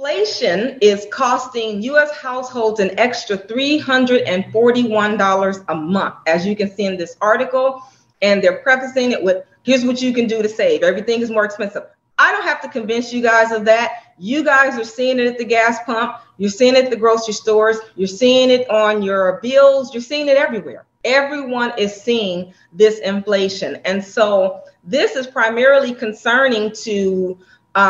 Inflation is costing U.S. households an extra $341 a month, as you can see in this article. And they're prefacing it with, here's what you can do to save. Everything is more expensive. I don't have to convince you guys of that. You guys are seeing it at the gas pump. You're seeing it at the grocery stores. You're seeing it on your bills. You're seeing it everywhere. Everyone is seeing this inflation. And so this is primarily concerning to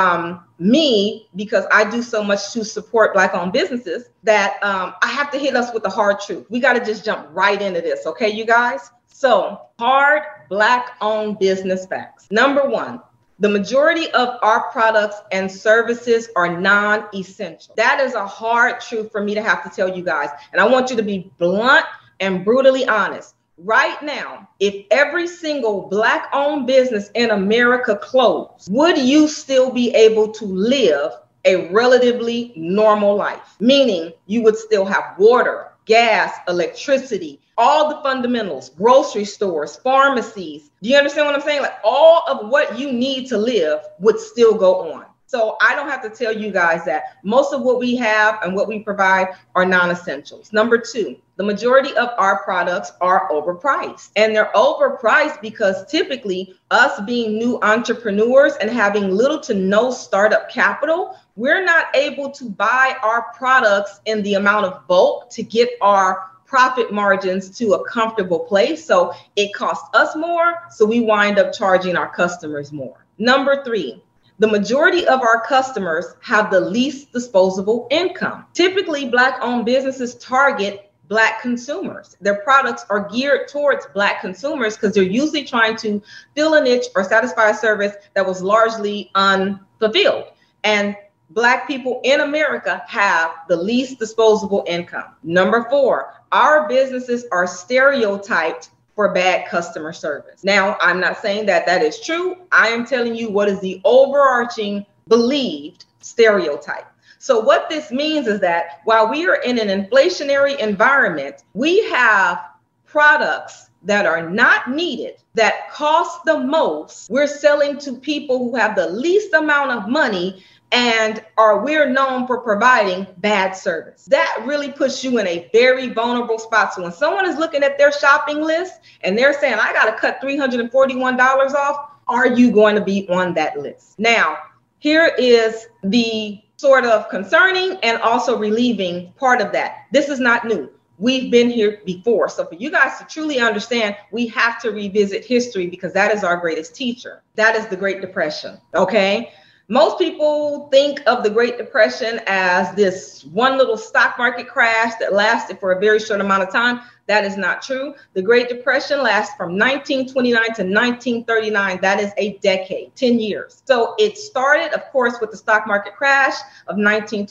me, because I do so much to support Black-owned businesses, that I have to hit us with the hard truth. We got to just jump right into this. Okay, you guys? So hard Black-owned business facts. Number one, the majority of our products and services are non-essential. That is a hard truth for me to have to tell you guys. And I want you to be blunt and brutally honest. Right now, if every single Black-owned business in America closed, would you still be able to live a relatively normal life? Meaning you would still have water, gas, electricity, all the fundamentals, grocery stores, pharmacies. Do you understand what I'm saying? Like all of what you need to live would still go on. So I don't have to tell you guys that most of what we have and what we provide are non-essentials. Number two, the majority of our products are overpriced, and they're overpriced because typically us being new entrepreneurs and having little to no startup capital, we're not able to buy our products in the amount of bulk to get our profit margins to a comfortable place. So it costs us more, so we wind up charging our customers more. Number three, the majority of our customers have the least disposable income. Typically, Black-owned businesses target Black consumers. Their products are geared towards Black consumers because they're usually trying to fill a niche or satisfy a service that was largely unfulfilled. And Black people in America have the least disposable income. Number four, our businesses are stereotyped for bad customer service. Now, I'm not saying that that is true. I am telling you what is the overarching believed stereotype. So what this means is that while we are in an inflationary environment, we have products that are not needed, that cost the most. We're selling to people who have the least amount of money, and we're known for providing bad service. That really puts you in a very vulnerable spot. So when someone is looking at their shopping list and they're saying, I got to cut $341 off, are you going to be on that list? Now, here is the sort of concerning and also relieving part of that. This is not new. We've been here before. So for you guys to truly understand, we have to revisit history because that is our greatest teacher. That is the Great Depression, okay? Most people think of the Great Depression as this one little stock market crash that lasted for a very short amount of time. That is not true. The Great Depression lasts from 1929 to 1939. That is a decade, 10 years. So it started, of course, with the stock market crash of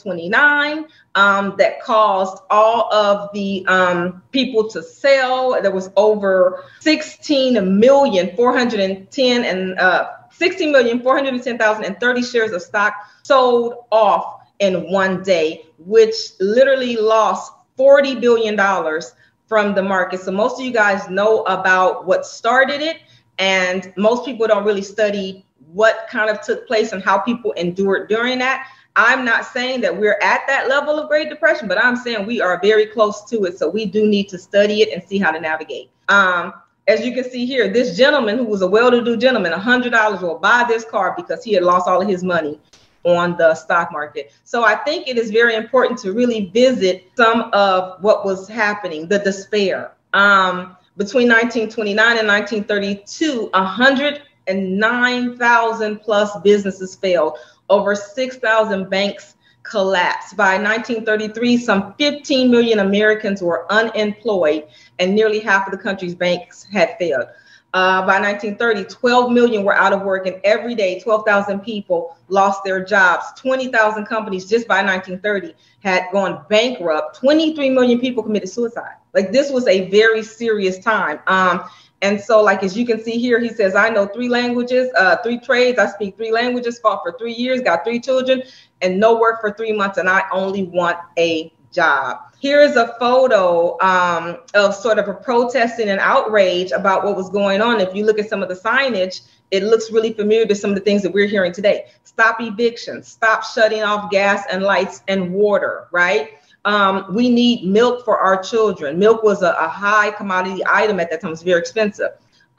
1929 that caused all of the people to sell. There was over 16,410,030 shares of stock sold off in one day, which literally lost $40 billion from the market. So most of you guys know about what started it, and most people don't really study what kind of took place and how people endured during that. I'm not saying that we're at that level of Great Depression, but I'm saying we are very close to it. So we do need to study it and see how to navigate. As you can see here, this gentleman who was a well-to-do gentleman, $100 will buy this car because he had lost all of his money on the stock market. So I think it is very important to really visit some of what was happening, the despair. Between 1929 and 1932, 109,000 plus businesses failed. Over 6,000 banks collapsed. By 1933, some 15 million Americans were unemployed, and nearly half of the country's banks had failed. By 1930, 12 million were out of work, and every day 12,000 people lost their jobs. 20,000 companies just by 1930 had gone bankrupt. 23 million people committed suicide. Like, this was a very serious time. And so, like, as you can see here, he says, I know 3 languages, 3 trades. I speak 3 languages, fought for 3 years, got 3 children, and no work for 3 months. And I only want a job. Here is a photo of sort of a protesting and outrage about what was going on. If you look at some of the signage, it looks really familiar to some of the things that we're hearing today. Stop evictions, stop shutting off gas and lights and water, right? We need milk for our children. Milk was a high commodity item at that time. It was very expensive.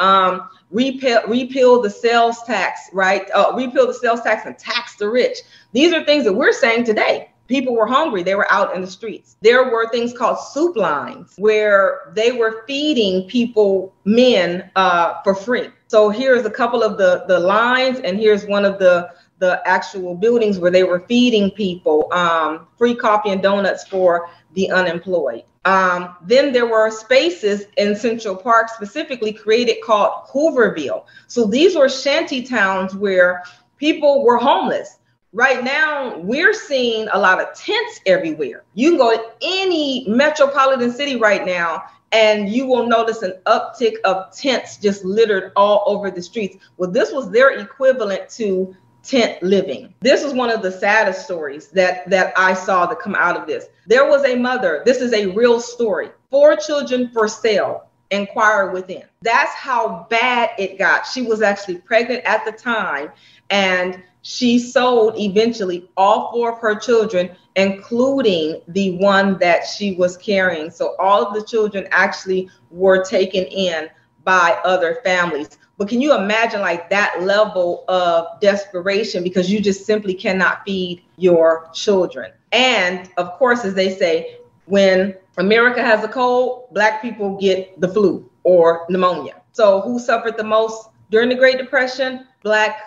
Repeal the sales tax, right? Repeal the sales tax and tax the rich. These are things that we're saying today. People were hungry. They were out in the streets. There were things called soup lines where they were feeding people, men, for free. So here's a couple of the lines, and here's one of the actual buildings where they were feeding people free coffee and donuts for the unemployed. Then there were spaces in Central Park specifically created called Hooverville. So these were shanty towns where people were homeless. Right now, we're seeing a lot of tents everywhere. You can go to any metropolitan city right now, and you will notice an uptick of tents just littered all over the streets. Well, this was their equivalent to tent living. This was one of the saddest stories that I saw that come out of this. There was a mother. This is a real story. 4 children for sale. Inquire within. That's how bad it got. She was actually pregnant at the time, and she sold eventually all 4 of her children, including the one that she was carrying. So all of the children actually were taken in by other families. But can you imagine like that level of desperation, because you just simply cannot feed your children? And of course, as they say, when America has a cold, Black people get the flu or pneumonia. So who suffered the most during the Great Depression? Black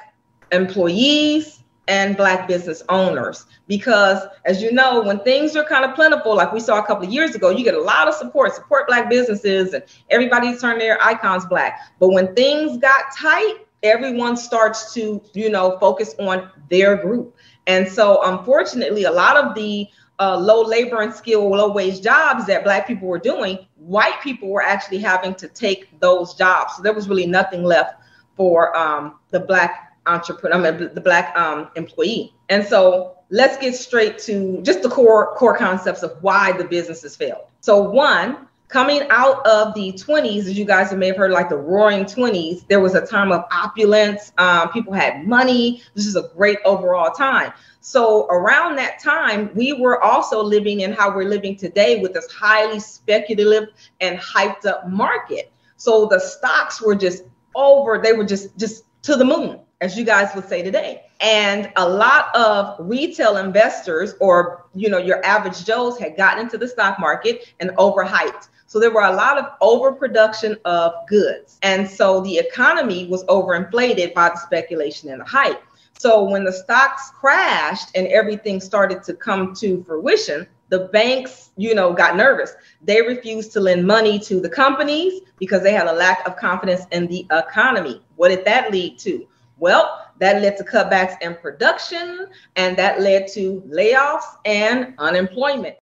employees and Black business owners. Because as you know, when things are kind of plentiful, like we saw a couple of years ago, you get a lot of support Black businesses, and everybody's turned their icons Black. But when things got tight, everyone starts to, focus on their group. And so unfortunately, a lot of the low labor and skill, low wage jobs that Black people were doing, white people were actually having to take those jobs. So there was really nothing left for the Black entrepreneur, the Black employee. And so let's get straight to just the core concepts of why the businesses failed. So one, coming out of the 20s, as you guys may have heard, like the roaring 20s, there was a time of opulence. People had money. This is a great overall time. So around that time, we were also living in how we're living today with this highly speculative and hyped up market. So the stocks were just they were just to the moon, as you guys would say today. And a lot of retail investors, or, your average Joes, had gotten into the stock market and overhyped. So there were a lot of overproduction of goods. And so the economy was overinflated by the speculation and the hype. So when the stocks crashed and everything started to come to fruition, the banks, got nervous. They refused to lend money to the companies because they had a lack of confidence in the economy. What did that lead to? Well, that led to cutbacks in production, and that led to layoffs and unemployment.